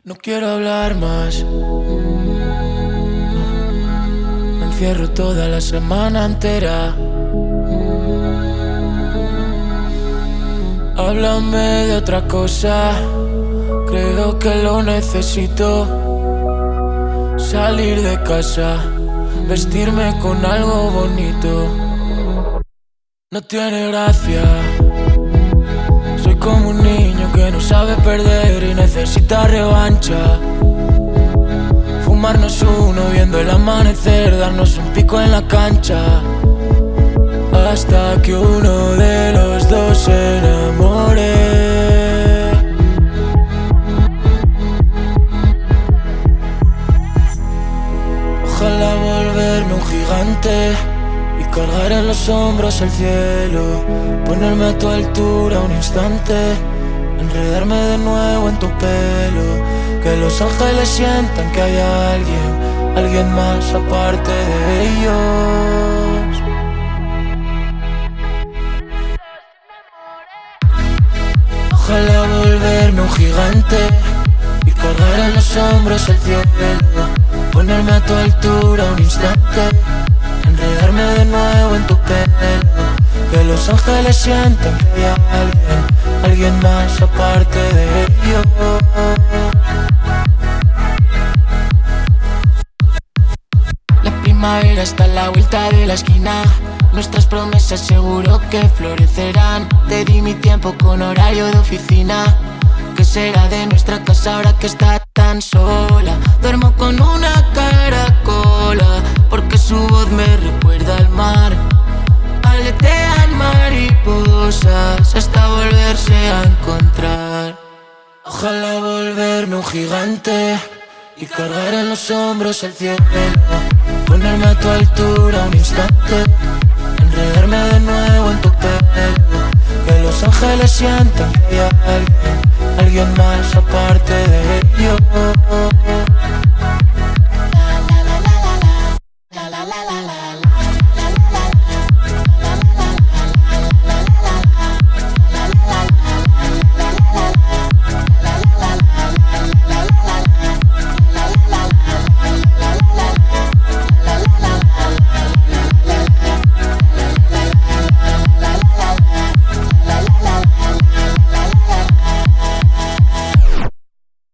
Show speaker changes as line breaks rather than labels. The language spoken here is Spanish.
No quiero hablar más. Me encierro toda la semana entera. Háblame de otra cosa. Creo que lo necesito. Salir de casa, vestirme con algo bonito. No tiene gracia. Soy como un niño que no sabe perder y necesita revancha. Fumarnos uno viendo el amanecer, darnos un pico en la cancha, hasta que uno de los dos se enamore. Ojalá volverme un gigante y cargar en los hombros el cielo, ponerme a tu altura un instante, enredarme de nuevo en tu pelo, que los ángeles sientan que hay alguien más aparte de ellos. Ojalá volverme un gigante y cargar en los hombros el cielo, ponerme a tu altura un instante, enredarme de nuevo en tu pelo, que los ángeles sientan que hay alguien más aparte de ellos. La primavera está a la vuelta de la esquina. Nuestras promesas seguro que florecerán. Te di mi tiempo con horario de oficina. ¿Qué será de nuestra casa ahora que está tan sola? Duermo con una caracola, porque su voz me recuerda al mar. Aletean mariposas hasta volverse a encontrar. Ojalá volverme un gigante y cargar en los hombros el cielo, ponerme a tu altura un instante, enredarme de nuevo en tu pelo, que los ángeles sientan que hay alguien más aparte de ellos.